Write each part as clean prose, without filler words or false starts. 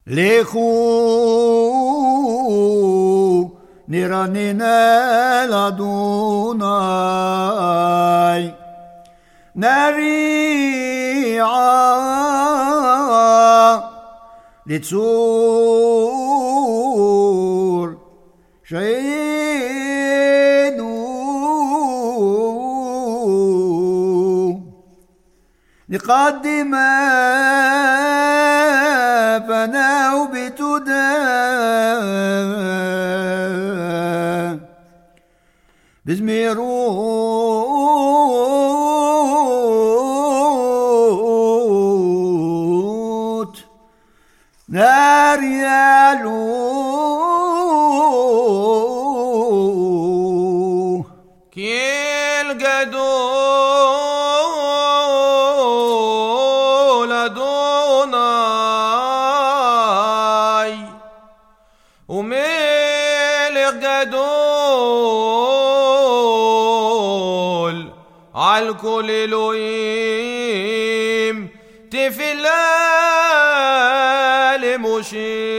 לכו נרננה לאדוני נריעה לצור שהיינו نقدم فناه بتدى بزميروت نار يالو كيل جدول أدوناي وملك جدول عالكل إلوهيم تفلال مشي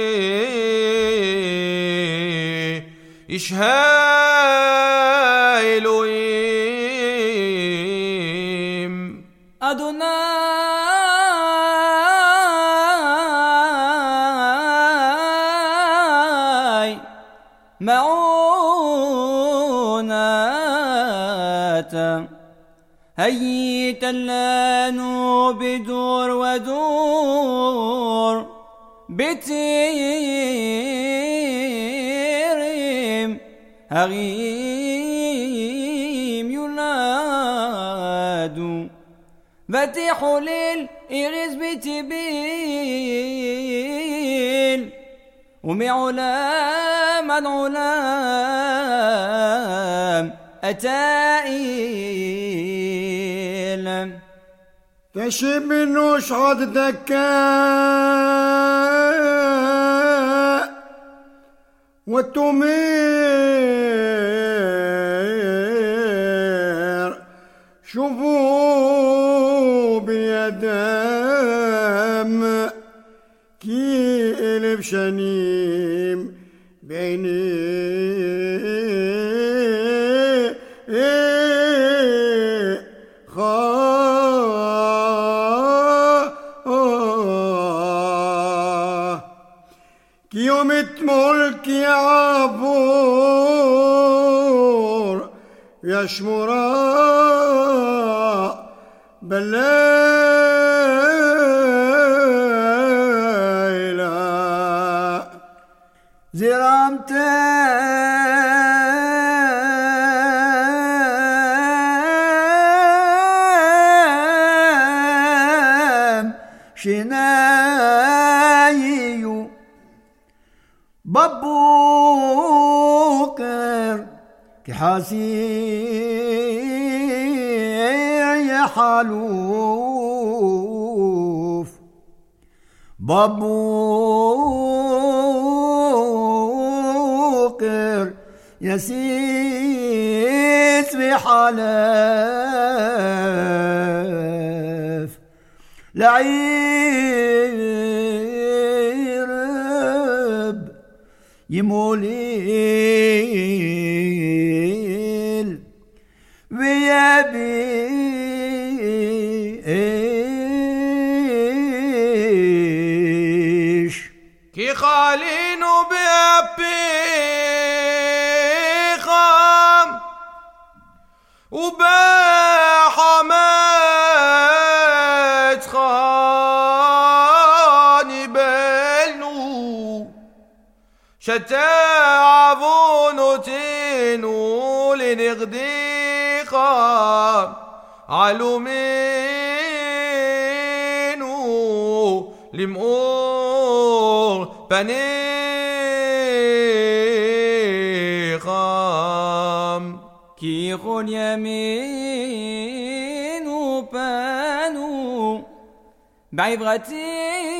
إشهاء إلوهيم أدوناي معونة هيت اللانو بدور ودور بتيرم هغيم يولادو فتحوا للإرز بتبيل ومعلام عن علام أتائل تشبنوش عد دكاء والتمير شوفوا بيدام كي إلف شنيم بعيني يوم ملك يا عبور يا شمراء بالليلة زرامتان شنايو ببوكر كحاسي حلوف ببوكر يسيس بحلف لعيرب يموليل ويبيش كي خالينو بأبيخام وبحمات خاني بلنو شتعبونو تينو لنغديخا علومينو لمؤور بنيخام كي خون يمين وبانو بعبرتي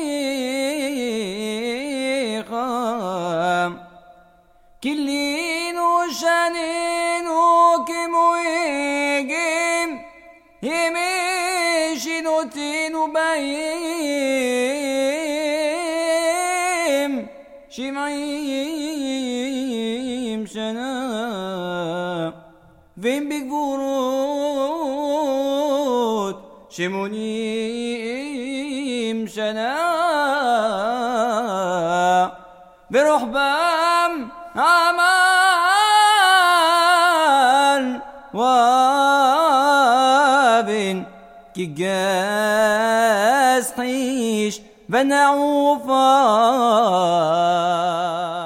خام كلين وشانين وكمويجم يمشي نوتين وباين شمعيم شنا فين بجبروت شمونيم شنا بروح بام عمال وابن كي جاز حيش بنعوفا